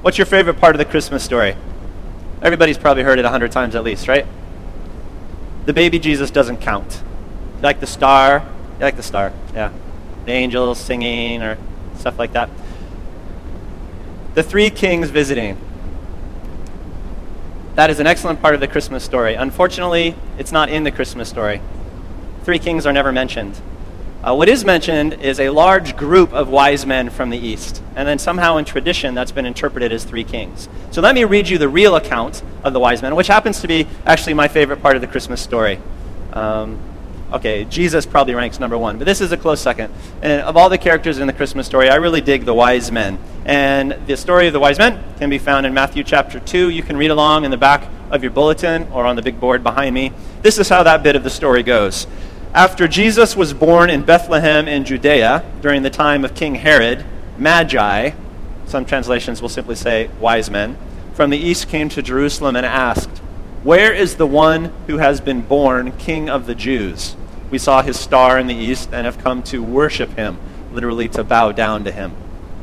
What's your favorite part of the Christmas story? Everybody's probably heard it 100 times at least, right? The baby Jesus doesn't count. You like the star? You like the star, yeah. The angels singing or stuff like that. The three kings visiting. That is an excellent part of the Christmas story. Unfortunately, it's not in the Christmas story. Three kings are never mentioned. What is mentioned is a large group of wise men from the east. And then somehow in tradition, that's been interpreted as three kings. So let me read you the real account of the wise men, which happens to be actually my favorite part of the Christmas story. Okay, Jesus probably ranks number one, but this is a close second. And of all the characters in the Christmas story, I really dig the wise men. And the story of the wise men can be found in Matthew chapter 2. You can read along in the back of your bulletin or on the big board behind me. This is how that bit of the story goes. After Jesus was born in Bethlehem in Judea during the time of King Herod, Magi, some translations will simply say wise men, from the east came to Jerusalem and asked, "Where is the one who has been born King of the Jews? We saw his star in the east and have come to worship him," literally to bow down to him.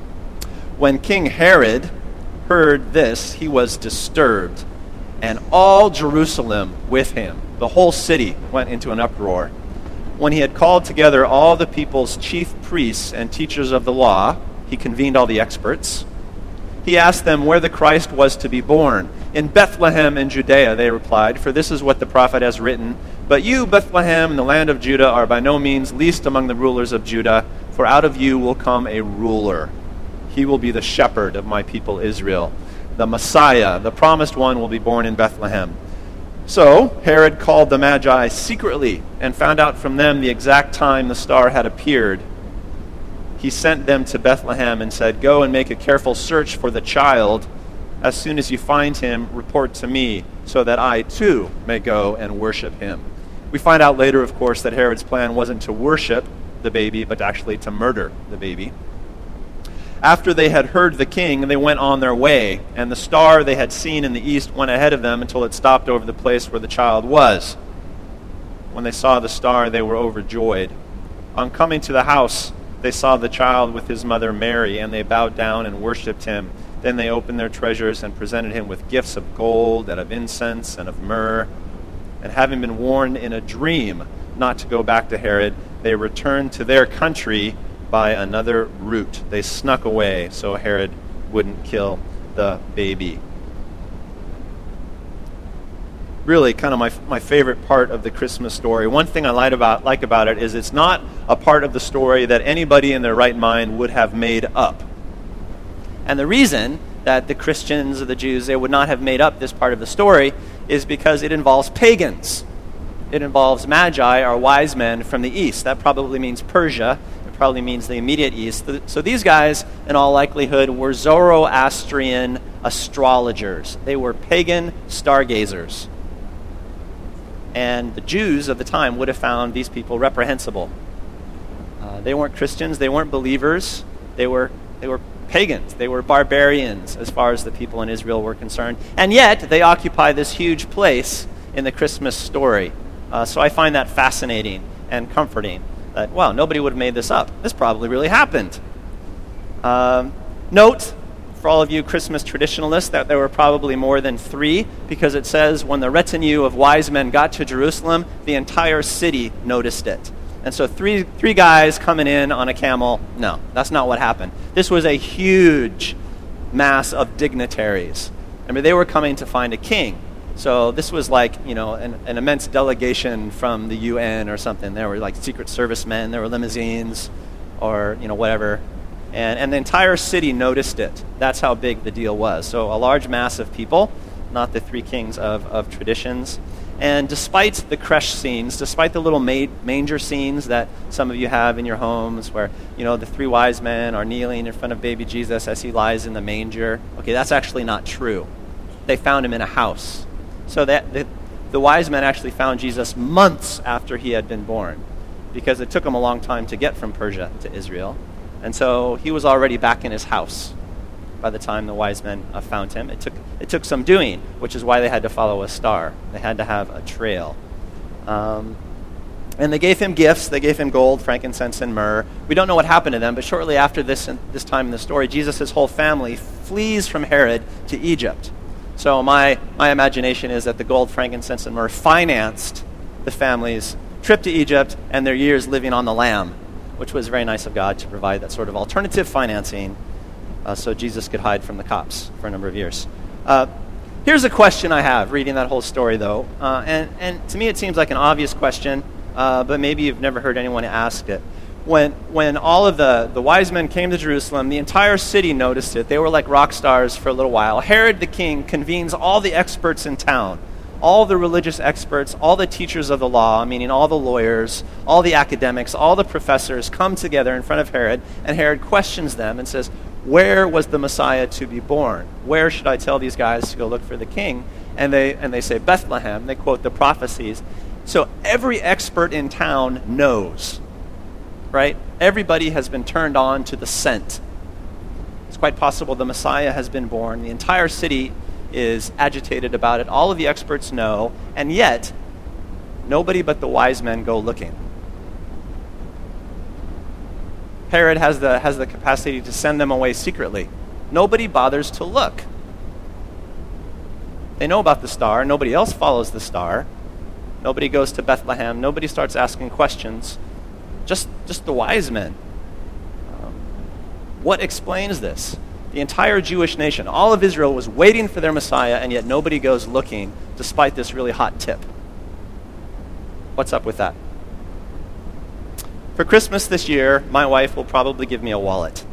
When King Herod heard this, he was disturbed, and all Jerusalem with him. The whole city went into an uproar. When he had called together all the people's chief priests and teachers of the law, he convened all the experts. He asked them where the Christ was to be born. "In Bethlehem in Judea," they replied, "for this is what the prophet has written. But you, Bethlehem, in the land of Judah, are by no means least among the rulers of Judah, for out of you will come a ruler. He will be the shepherd of my people Israel. The Messiah, the promised one, will be born in Bethlehem." So Herod called the Magi secretly and found out from them the exact time the star had appeared. He sent them to Bethlehem and said, "Go and make a careful search for the child. As soon as you find him, report to me, so that I too may go and worship him." We find out later, of course, that Herod's plan wasn't to worship the baby, but actually to murder the baby. After they had heard the king, they went on their way, and the star they had seen in the east went ahead of them until it stopped over the place where the child was. When they saw the star, they were overjoyed. On coming to the house, they saw the child with his mother Mary, and they bowed down and worshipped him. Then they opened their treasures and presented him with gifts of gold and of incense and of myrrh. And having been warned in a dream not to go back to Herod, they returned to their country by another route. They snuck away so Herod wouldn't kill the baby. Really, kind of my favorite part of the Christmas story. One thing I like about it is it's not a part of the story that anybody in their right mind would have made up. And the reason that the Christians or the Jews, they would not have made up this part of the story is because it involves pagans. It involves magi, or wise men from the east. That probably means Persia. It probably means the immediate east. So these guys, in all likelihood, were Zoroastrian astrologers. They were pagan stargazers. And the Jews of the time would have found these people reprehensible. They weren't Christians. They weren't believers. They were pagans. They were barbarians as far as the people in Israel were concerned. And yet, they occupy this huge place in the Christmas story. So I find that fascinating and comforting. That, well, nobody would have made this up. This probably really happened. Note, for all of you Christmas traditionalists, that there were probably more than three, because it says when the retinue of wise men got to Jerusalem, the entire city noticed it. And so three guys coming in on a camel, no, that's not what happened. This was a huge mass of dignitaries. I mean, they were coming to find a king. So this was like, an immense delegation from the UN or something. There were like Secret Service men, there were limousines, or, whatever. And the entire city noticed it. That's how big the deal was. So a large mass of people, not the three kings of traditions. And despite the creche scenes, despite the little manger scenes that some of you have in your homes where, the three wise men are kneeling in front of baby Jesus as he lies in the manger, okay, that's actually not true. They found him in a house. So that the wise men actually found Jesus months after he had been born, because it took him a long time to get from Persia to Israel. And so he was already back in his house by the time the wise men found him. It took some doing, which is why they had to follow a star. They had to have a trail. And they gave him gifts. They gave him gold, frankincense, and myrrh. We don't know what happened to them, but shortly after this time in the story, Jesus' whole family flees from Herod to Egypt. So my imagination is that the gold, frankincense, and myrrh financed the family's trip to Egypt and their years living on the lam, which was very nice of God to provide that sort of alternative financing so Jesus could hide from the cops for a number of years. Here's a question I have reading that whole story, though. And to me it seems like an obvious question, but maybe you've never heard anyone ask it. When all of the wise men came to Jerusalem, the entire city noticed it. They were like rock stars for a little while. Herod the king convenes all the experts in town, all the religious experts, all the teachers of the law, meaning all the lawyers, all the academics, all the professors come together in front of Herod, and Herod questions them and says, where was the Messiah to be born? Where should I tell these guys to go look for the king? And they say, Bethlehem. They quote the prophecies. So every expert in town knows, right? Everybody has been turned on to the scent. It's quite possible the Messiah has been born. The entire city is agitated about it. All of the experts know, and yet nobody but the wise men go looking. Herod has the capacity to send them away secretly. Nobody bothers to look. They know about the star. Nobody else follows the star. Nobody goes to Bethlehem. Nobody starts asking questions. Just the wise men. What explains this? The entire Jewish nation, all of Israel, was waiting for their Messiah, and yet nobody goes looking, despite this really hot tip. What's up with that? For Christmas this year, my wife will probably give me a wallet.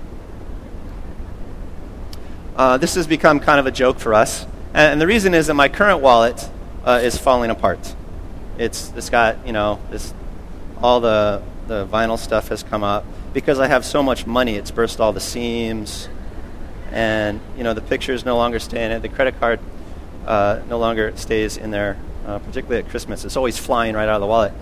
This has become kind of a joke for us, and the reason is that my current wallet is falling apart. It's got, all the vinyl stuff has come up. Because I have so much money, it's burst all the seams, and the pictures no longer stay in it. The credit card no longer stays in there, particularly at Christmas. It's always flying right out of the wallet.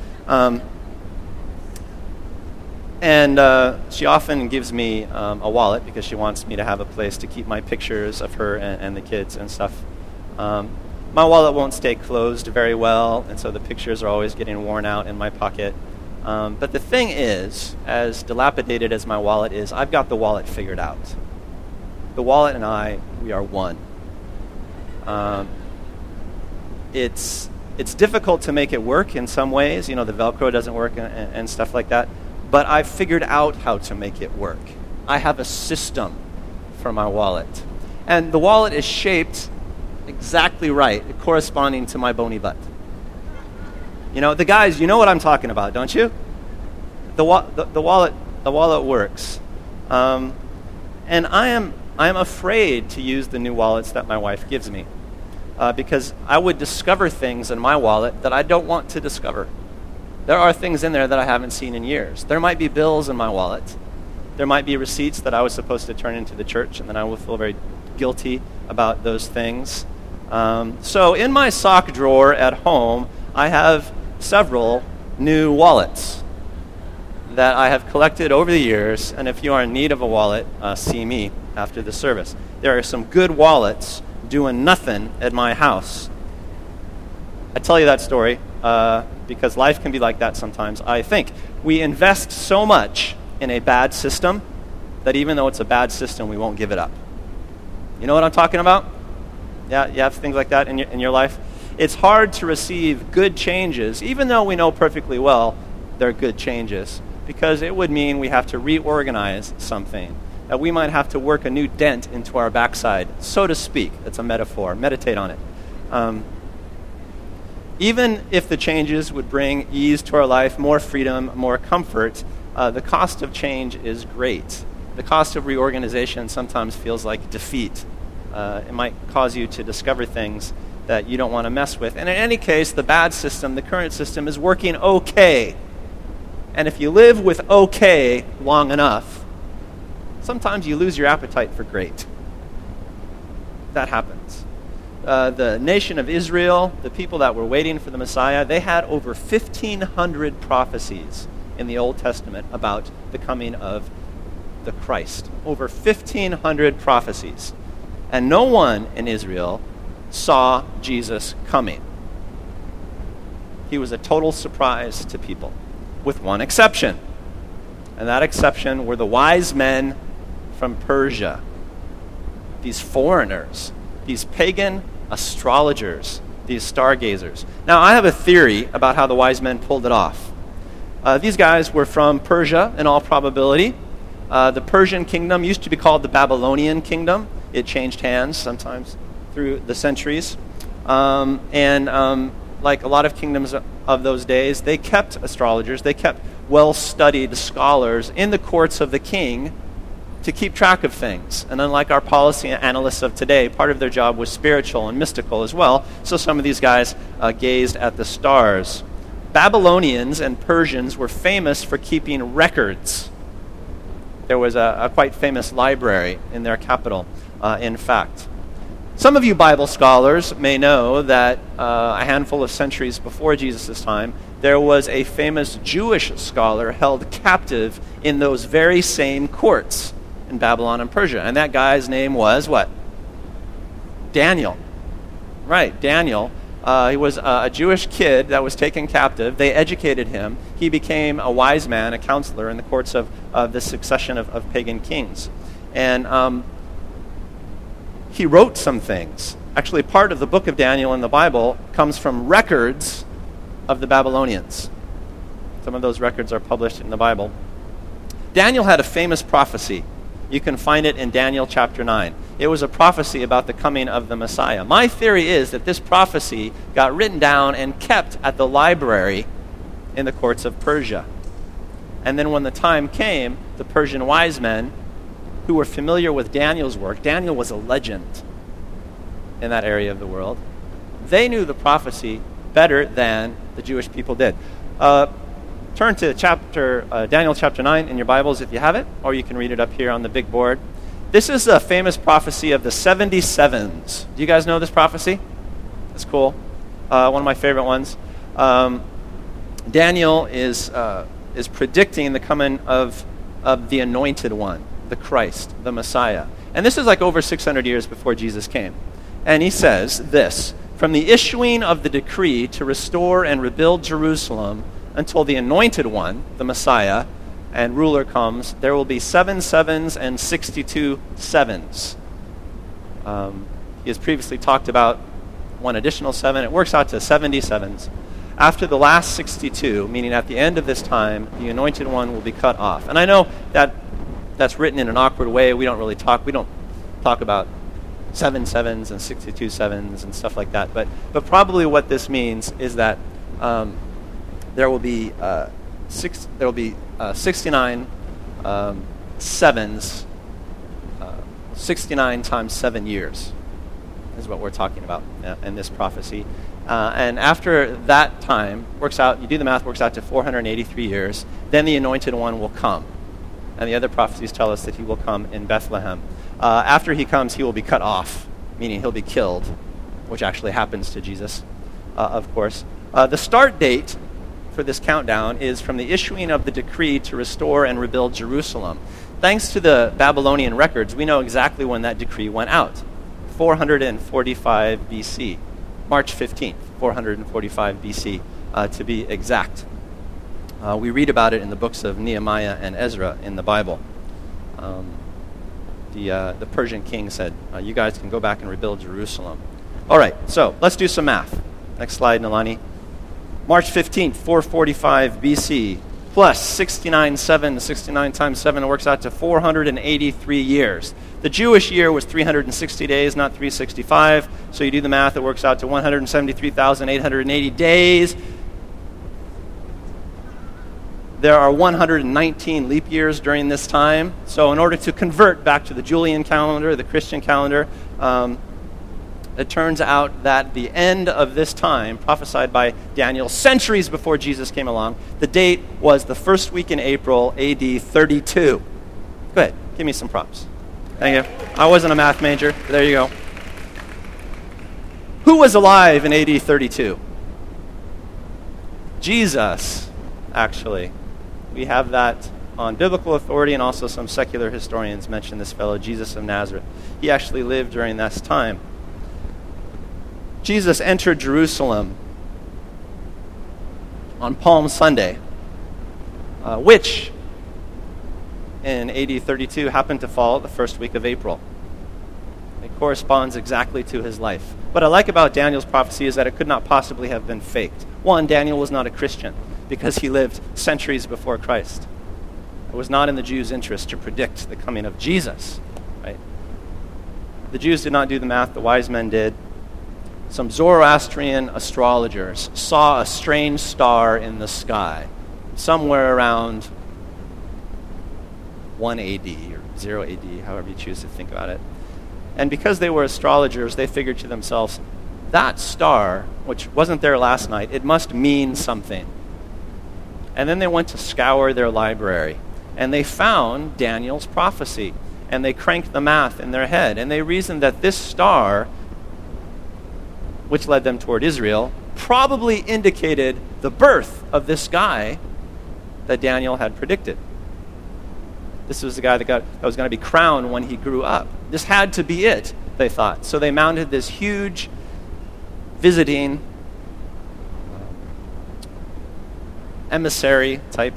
And she often gives me a wallet because she wants me to have a place to keep my pictures of her and the kids and stuff. My wallet won't stay closed very well, and so the pictures are always getting worn out in my pocket. But the thing is, as dilapidated as my wallet is, I've got the wallet figured out. The wallet and I, we are one. It's difficult to make it work in some ways. The Velcro doesn't work and stuff like that. But I've figured out how to make it work. I have a system for my wallet. And the wallet is shaped exactly right, corresponding to my bony butt. The guys, you know what I'm talking about, don't you? The wallet works. And I am afraid to use the new wallets that my wife gives me. Because I would discover things in my wallet that I don't want to discover. There are things in there that I haven't seen in years. There might be bills in my wallet. There might be receipts that I was supposed to turn into the church, and then I will feel very guilty about those things. So in my sock drawer at home, I have several new wallets that I have collected over the years, and if you are in need of a wallet, see me after the service. There are some good wallets doing nothing at my house. I tell you that story because life can be like that sometimes. I think we invest so much in a bad system that even though it's a bad system, we won't give it up. You know what I'm talking about? Yeah, you have things like that in your life? It's hard to receive good changes, even though we know perfectly well they're good changes, because it would mean we have to reorganize something, that we might have to work a new dent into our backside, so to speak. That's a metaphor. Meditate on it. Even if the changes would bring ease to our life, more freedom, more comfort, the cost of change is great. The cost of reorganization sometimes feels like defeat. It might cause you to discover things that you don't want to mess with. And in any case, the bad system, the current system, is working okay. And if you live with okay long enough, sometimes you lose your appetite for great. That happens. The nation of Israel, the people that were waiting for the Messiah, they had over 1,500 prophecies in the Old Testament about the coming of the Christ. Over 1,500 prophecies. And no one in Israel saw Jesus coming. He was a total surprise to people. with one exception. And that exception were the wise men from Persia. These foreigners, these pagan astrologers, these stargazers. Now, I have a theory about how the wise men pulled it off. These guys were from Persia, in all probability. The Persian kingdom used to be called the Babylonian kingdom. It changed hands sometimes through the centuries. Like a lot of kingdoms of those days, they kept astrologers, they kept well-studied scholars in the courts of the king to keep track of things. And unlike our policy analysts of today, part of their job was spiritual and mystical as well. So some of these guys gazed at the stars. Babylonians and Persians were famous for keeping records. There was a quite famous library in their capital, in fact. Some of you Bible scholars may know that a handful of centuries before Jesus' time, there was a famous Jewish scholar held captive in those very same courts in Babylon and Persia. And that guy's name was what? Daniel. Right, Daniel. He was a Jewish kid that was taken captive. They educated him. He became a wise man, a counselor in the courts of the succession of pagan kings. And he wrote some things. Actually, part of the book of Daniel in the Bible comes from records of the Babylonians. Some of those records are published in the Bible. Daniel had a famous prophecy. You can find it in Daniel chapter 9. It was a prophecy about the coming of the Messiah. My theory is that this prophecy got written down and kept at the library in the courts of Persia. And then when the time came, the Persian wise men who were familiar with Daniel's work, Daniel was a legend in that area of the world, they knew the prophecy better than the Jewish people did. Turn to Daniel chapter 9 in your Bibles if you have it, or you can read it up here on the big board. This is a famous prophecy of the 77s. Do you guys know this prophecy? That's cool. One of my favorite ones. Daniel is predicting the coming of the Anointed One, the Christ, the Messiah. And this is like over 600 years before Jesus came. And he says this: from the issuing of the decree to restore and rebuild Jerusalem until the Anointed One, the Messiah, and ruler comes, there will be 7 sevens and 62 sevens. He has previously talked about one additional 7. It works out to 70 After the last 62, meaning at the end of this time, the Anointed One will be cut off. And I know that that's written in an awkward way. We don't talk about 7 sevens and 62 sevens and stuff like that. But probably what this means is that there will be 69 sevens, 69 times 7 years is what we're talking about in this prophecy. And after that time, you do the math, works out to 483 years, then the Anointed One will come. And the other prophecies tell us that he will come in Bethlehem. After he comes, he will be cut off, meaning he'll be killed, which actually happens to Jesus, of course. The start date for this countdown is from the issuing of the decree to restore and rebuild Jerusalem. Thanks to the Babylonian records, we know exactly when that decree went out. 445 BC. March 15th, 445 BC, to be exact. We read about it in the books of Nehemiah and Ezra in the Bible. The Persian king said, you guys can go back and rebuild Jerusalem. All right, so let's do some math. Next slide, Nalani. March 15th, 445 BC, plus 69 times 7, it works out to 483 years. The Jewish year was 360 days, not 365. So you do the math, it works out to 173,880 days. There are 119 leap years during this time. So in order to convert back to the Julian calendar, the Christian calendar, it turns out that the end of this time, prophesied by Daniel centuries before Jesus came along, the date was the first week in April, AD 32. Go ahead, give me some props. Thank you. I wasn't a math major. There you go. Who was alive in AD 32? Jesus, actually. We have that on biblical authority, and also some secular historians mention this fellow, Jesus of Nazareth. He actually lived during this time. Jesus entered Jerusalem on Palm Sunday, which in AD 32 happened to fall the first week of April. It corresponds exactly to his life. What I like about Daniel's prophecy is that it could not possibly have been faked. One, Daniel was not a Christian because he lived centuries before Christ. It was not in the Jews' interest to predict the coming of Jesus, right? The Jews did not do the math, the wise men did. Some Zoroastrian astrologers saw a strange star in the sky, somewhere around 1 AD or 0 AD, however you choose to think about it. And because they were astrologers, they figured to themselves, that star, which wasn't there last night, it must mean something. And then they went to scour their library, and they found Daniel's prophecy, and they cranked the math in their head, and they reasoned that this star, which led them toward Israel, probably indicated the birth of this guy that Daniel had predicted. This was the guy that was going to be crowned when he grew up. This had to be it, they thought. So they mounted this huge visiting emissary type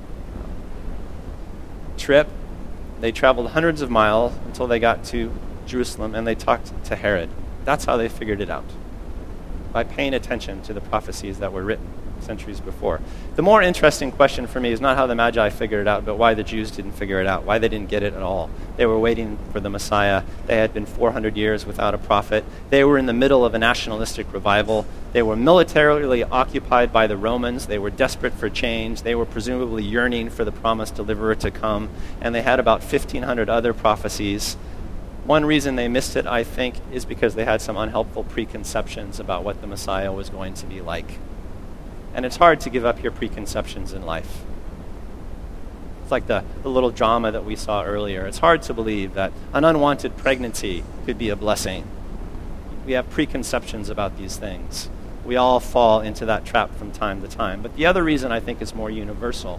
trip. They traveled hundreds of miles until they got to Jerusalem, and they talked to Herod. That's how they figured it out, by paying attention to the prophecies that were written centuries before. The more interesting question for me is not how the Magi figured it out, but why the Jews didn't figure it out, why they didn't get it at all. They were waiting for the Messiah. They had been 400 years without a prophet. They were in the middle of a nationalistic revival. They were militarily occupied by the Romans. They were desperate for change. They were presumably yearning for the promised deliverer to come. And they had about 1,500 other prophecies. One reason they missed it, I think, is because they had some unhelpful preconceptions about what the Messiah was going to be like. And it's hard to give up your preconceptions in life. It's like the little drama that we saw earlier. It's hard to believe that an unwanted pregnancy could be a blessing. We have preconceptions about these things. We all fall into that trap from time to time. But the other reason I think is more universal.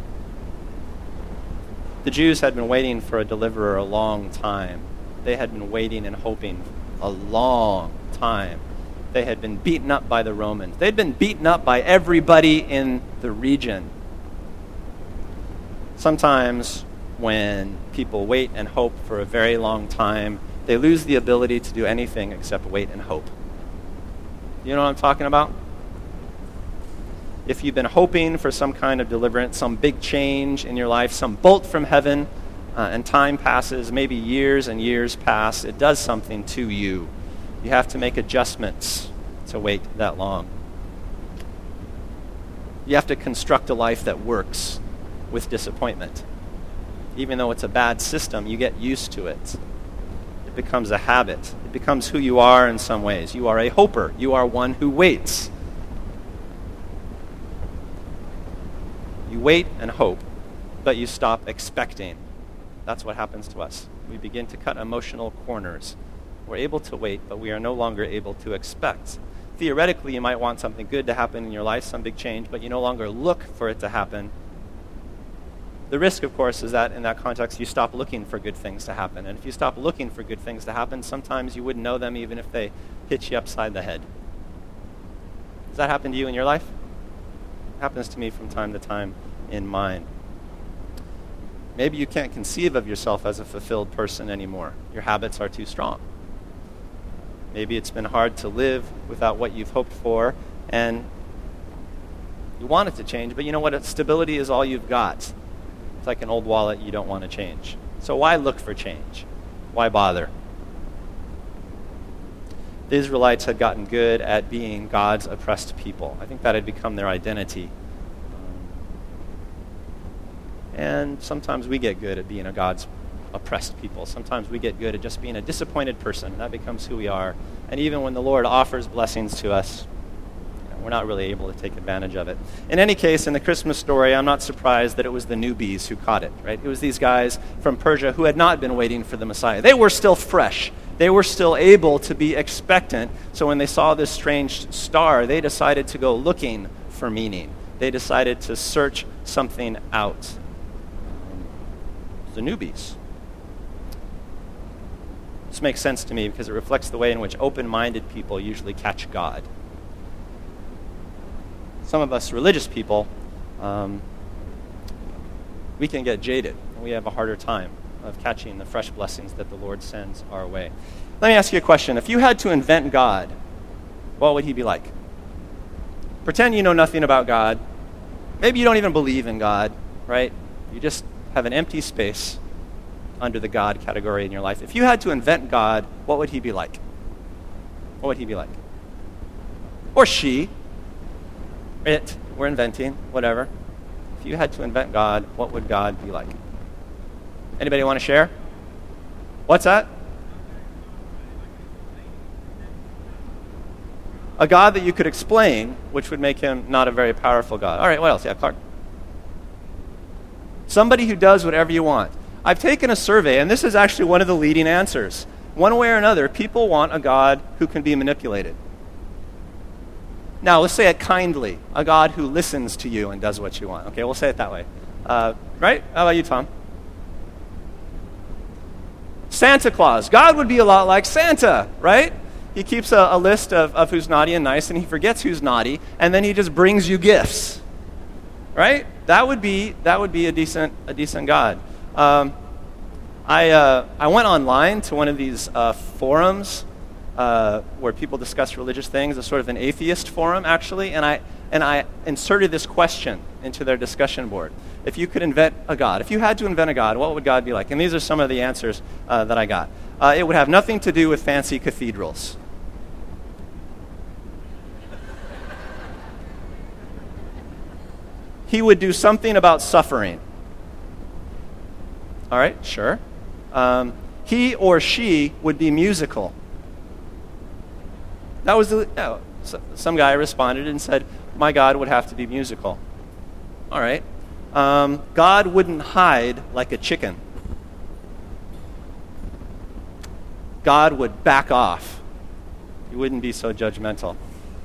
The Jews had been waiting for a deliverer a long time. They had been waiting and hoping a long time. They had been beaten up by the Romans. They'd been beaten up by everybody in the region. Sometimes when people wait and hope for a very long time, they lose the ability to do anything except wait and hope. You know what I'm talking about? If you've been hoping for some kind of deliverance, some big change in your life, some bolt from heaven, and time passes, maybe years and years pass, it does something to you. You have to make adjustments to wait that long. You have to construct a life that works with disappointment. Even though it's a bad system, you get used to it. It becomes a habit. It becomes who you are in some ways. You are a hoper. You are one who waits. You wait and hope, but you stop expecting. That's what happens to us. We begin to cut emotional corners. We're able to wait, but we are no longer able to expect. Theoretically, you might want something good to happen in your life, some big change, but you no longer look for it to happen. The risk, of course, is that in that context, you stop looking for good things to happen. And if you stop looking for good things to happen, sometimes you wouldn't know them even if they hit you upside the head. Does that happen to you in your life? It happens to me from time to time in mine. Maybe you can't conceive of yourself as a fulfilled person anymore. Your habits are too strong. Maybe it's been hard to live without what you've hoped for, and you want it to change, but you know what? Stability is all you've got. It's like an old wallet you don't want to change. So why look for change? Why bother? The Israelites had gotten good at being God's oppressed people. I think that had become their identity. And sometimes we get good at being a God's oppressed people. Sometimes we get good at just being a disappointed person. That becomes who we are. And even when the Lord offers blessings to us, we're not really able to take advantage of it. In any case, in the Christmas story, I'm not surprised that it was the newbies who caught it, right? It was these guys from Persia who had not been waiting for the Messiah. They were still fresh. They were still able to be expectant. So when they saw this strange star, they decided to go looking for meaning. They decided to search something out. The newbies. This makes sense to me because it reflects the way in which open-minded people usually catch God. Some of us religious people we can get jaded, and we have a harder time of catching the fresh blessings that the Lord sends our way. Let me ask you a question. If you had to invent God, what would he be like? Pretend you know nothing about God. Maybe you don't even believe in God, right? You just have an empty space under the God category in your life. If you had to invent God, what would he be like? What would he be like? Or she. It. We're inventing. Whatever. If you had to invent God, what would God be like? Anybody want to share? What's that? A God that you could explain, which would make him not a very powerful God. All right, what else? Yeah, Clark. Somebody who does whatever you want. I've taken a survey, and this is actually one of the leading answers. One way or another, people want a God who can be manipulated. Now, let's say it kindly. A God who listens to you and does what you want. Okay, we'll say it that way. Right? How about you, Tom? Santa Claus. God would be a lot like Santa, right? He keeps a list of who's naughty and nice, and he forgets who's naughty, and then he just brings you gifts, right? That would be a decent God. I went online to one of these forums where people discuss religious things, a sort of an atheist forum, actually, and I inserted this question into their discussion board. If you could invent a God, if you had to invent a God, what would God be like? And these are some of the answers that I got. It would have nothing to do with fancy cathedrals. He would do something about suffering. All right, sure. He or she would be musical. That was some guy responded and said, my God would have to be musical. All right. God wouldn't hide like a chicken. God would back off. He wouldn't be so judgmental.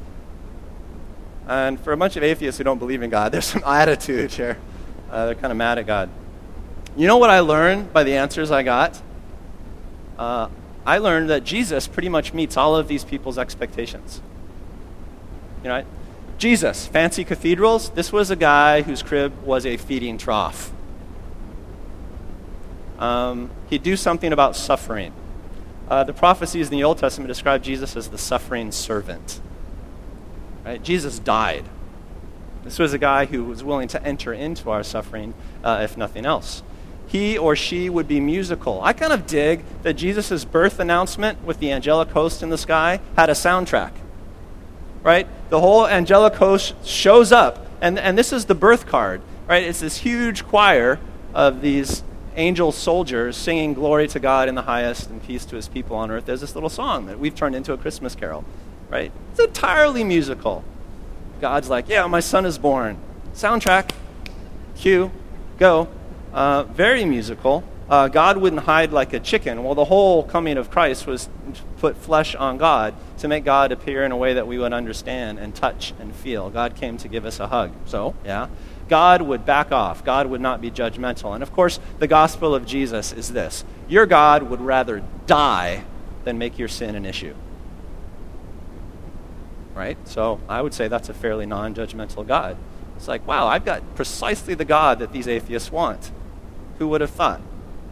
And for a bunch of atheists who don't believe in God, there's some attitude here. They're kind of mad at God. You know what I learned by the answers I got? I learned that Jesus pretty much meets all of these people's expectations. You know, Jesus, fancy cathedrals. This was a guy whose crib was a feeding trough. He'd do something about suffering. The prophecies in the Old Testament describe Jesus as the suffering servant. Right? Jesus died. This was a guy who was willing to enter into our suffering, if nothing else. He or she would be musical. I kind of dig that Jesus' birth announcement with the angelic host in the sky had a soundtrack. Right? The whole angelic host shows up, and this is the birth card. Right? It's this huge choir of these angel soldiers singing glory to God in the highest and peace to his people on earth. There's this little song that we've turned into a Christmas carol. Right? It's entirely musical. God's like, yeah, my son is born. Soundtrack. Cue. Go. Very musical. God wouldn't hide like a chicken. Well, the whole coming of Christ was to put flesh on God, to make God appear in a way that we would understand and touch and feel. God came to give us a hug. So, yeah. God would back off. God would not be judgmental. And of course, the gospel of Jesus is this. Your God would rather die than make your sin an issue. Right? So I would say that's a fairly non-judgmental God. It's like, wow, I've got precisely the God that these atheists want. Who would have thought?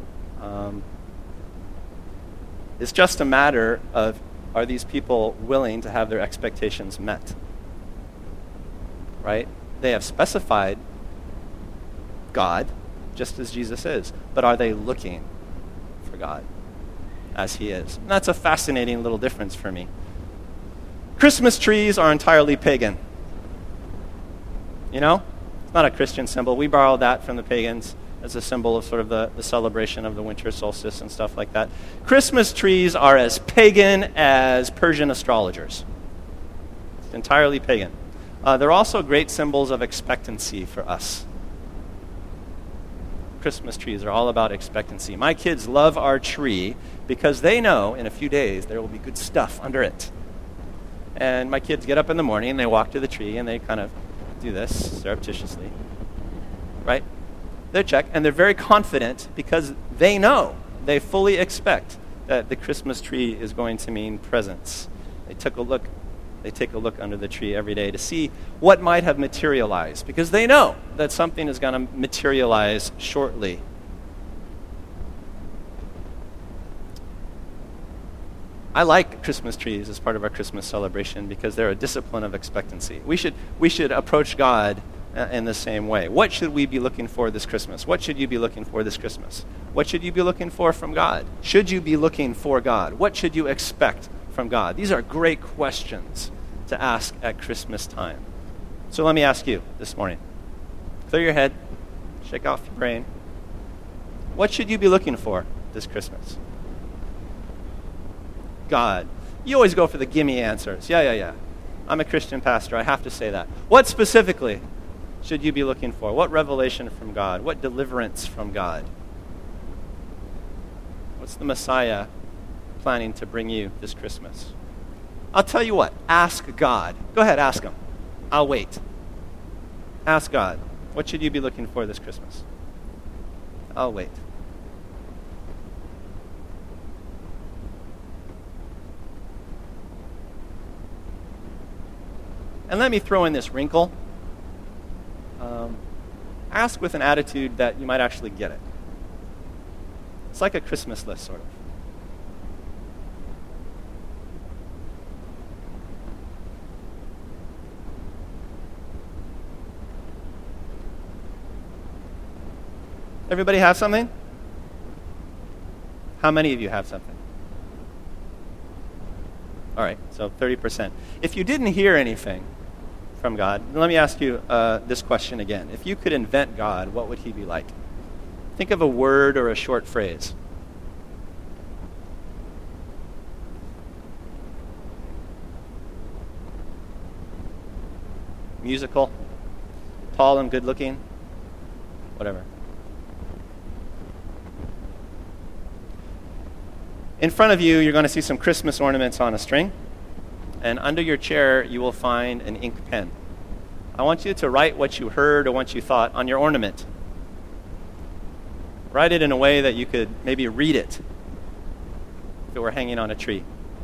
It's just a matter of, are these people willing to have their expectations met? Right? They have specified God, just as Jesus is, but are they looking for God as he is? And that's a fascinating little difference for me. Christmas trees are entirely pagan. You know? It's not a Christian symbol. We borrowed that from the pagans as a symbol of sort of the celebration of the winter solstice and stuff like that. Christmas trees are as pagan as Persian astrologers. It's entirely pagan. They're also great symbols of expectancy for us. Christmas trees are all about expectancy. My kids love our tree because they know in a few days there will be good stuff under it. And my kids get up in the morning and they walk to the tree and they kind of do this surreptitiously. Right? They check, and they're very confident because they know, they fully expect that the Christmas tree is going to mean presents. They took a look They take a look under the tree every day to see what might have materialized, because they know that something is going to materialize shortly. I like Christmas trees as part of our Christmas celebration because they're a discipline of expectancy. We should approach God in the same way. What should we be looking for this Christmas? What should you be looking for this Christmas? What should you be looking for from God? Should you be looking for God? What should you expect from God? These are great questions to ask at Christmas time. So let me ask you this morning. Clear your head, shake off your brain. What should you be looking for this Christmas? God. You always go for the gimme answers. Yeah. I'm a Christian pastor. I have to say that. What specifically should you be looking for? What revelation from God? What deliverance from God? What's the Messiah planning to bring you this Christmas? I'll tell you what. Ask God. Go ahead, ask him. I'll wait. Ask God. What should you be looking for this Christmas? I'll wait. And let me throw in this wrinkle. Ask with an attitude that you might actually get it. It's like a Christmas list, sort of. Everybody have something? How many of you have something? All right, so 30%. If you didn't hear anything from God, let me ask you this question again. If you could invent God, what would he be like? Think of a word or a short phrase. Musical, tall and good looking, whatever. In front of you, you're going to see some Christmas ornaments on a string. And under your chair, you will find an ink pen. I want you to write what you heard or what you thought on your ornament. Write it in a way that you could maybe read it if it were hanging on a tree.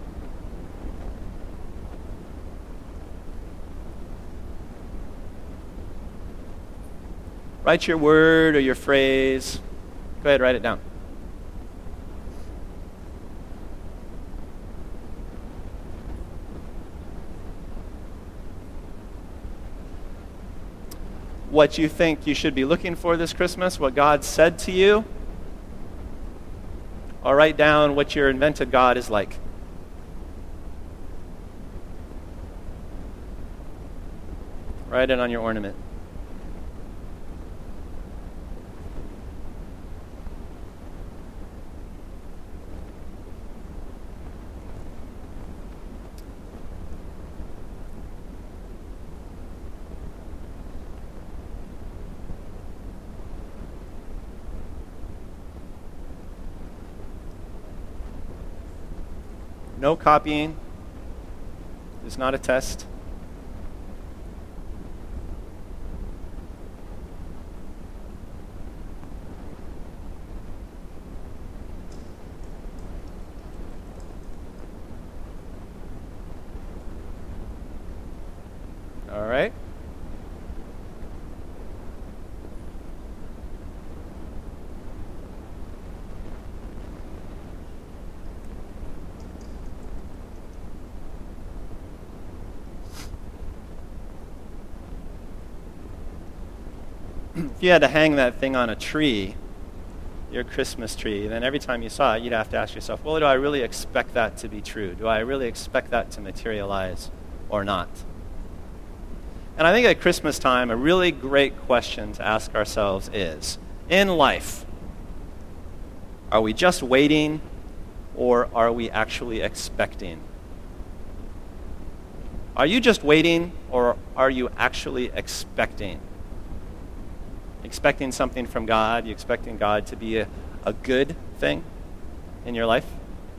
Write your word or your phrase. Go ahead, write it down. What you think you should be looking for this Christmas, what God said to you, or write down what your invented God is like. Write it on your ornament. No copying. It's not a test. All right. If you had to hang that thing on a tree, your Christmas tree, then every time you saw it, you'd have to ask yourself, well, do I really expect that to be true? Do I really expect that to materialize or not? And I think at Christmas time, a really great question to ask ourselves is, in life, are we just waiting or are we actually expecting? Are you just waiting or are you actually expecting? Expecting something from God? You expecting God to be a good thing in your life?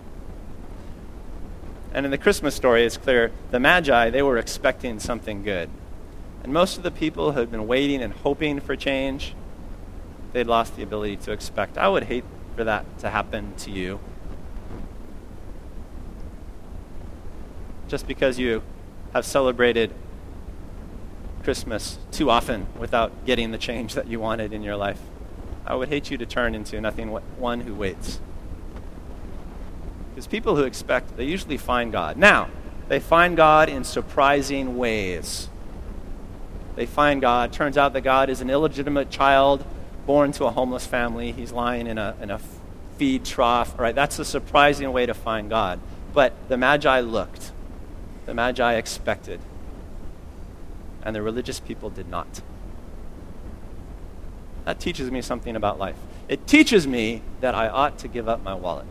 And in the Christmas story, it's clear the Magi, they were expecting something good. And most of the people who had been waiting and hoping for change, they'd lost the ability to expect. I would hate for that to happen to you. Just because you have celebrated Christmas too often without getting the change that you wanted in your life. I would hate you to turn into nothing one who waits. Because people who expect, they usually find God. Now, they find God in surprising ways. They find God. Turns out that God is an illegitimate child born to a homeless family. He's lying in a feed trough. All right, that's a surprising way to find God. But the Magi looked. The Magi expected. And the religious people did not. That teaches me something about life. It teaches me that I ought to give up my wallet.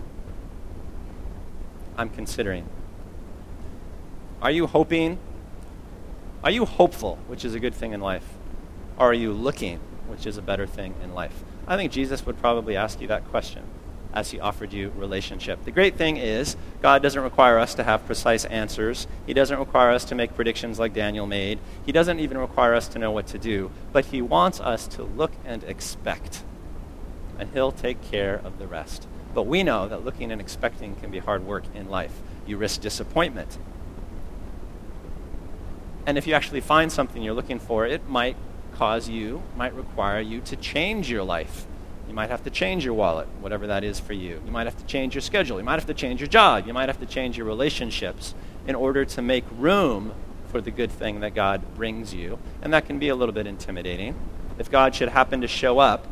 I'm considering. Are you hoping? Are you hopeful, which is a good thing in life? Or are you looking, which is a better thing in life? I think Jesus would probably ask you that question as he offered you relationship. The great thing is, God doesn't require us to have precise answers. He doesn't require us to make predictions like Daniel made. He doesn't even require us to know what to do. But he wants us to look and expect. And he'll take care of the rest. But we know that looking and expecting can be hard work in life. You risk disappointment. And if you actually find something you're looking for, it might require you to change your life. You might have to change your wallet, whatever that is for you. You might have to change your schedule. You might have to change your job. You might have to change your relationships in order to make room for the good thing that God brings you. And that can be a little bit intimidating. If God should happen to show up,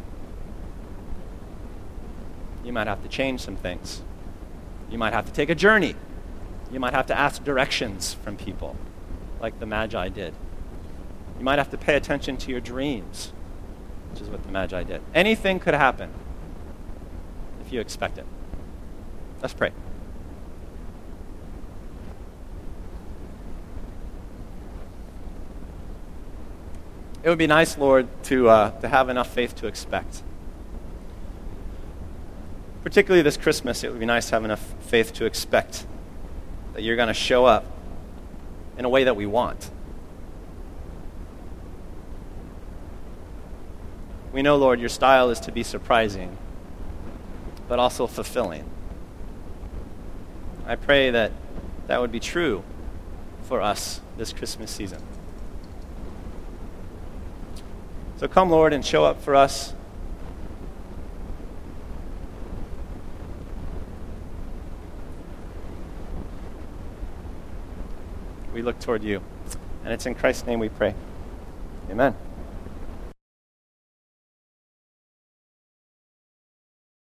you might have to change some things. You might have to take a journey. You might have to ask directions from people, like the Magi did. You might have to pay attention to your dreams, which is what the Magi did. Anything could happen if you expect it. Let's pray. It would be nice, Lord, to have enough faith to expect. Particularly this Christmas, it would be nice to have enough faith to expect that you're going to show up in a way that we want. We know, Lord, your style is to be surprising, but also fulfilling. I pray that that would be true for us this Christmas season. So come, Lord, and show up for us. We look toward you. And it's in Christ's name we pray. Amen.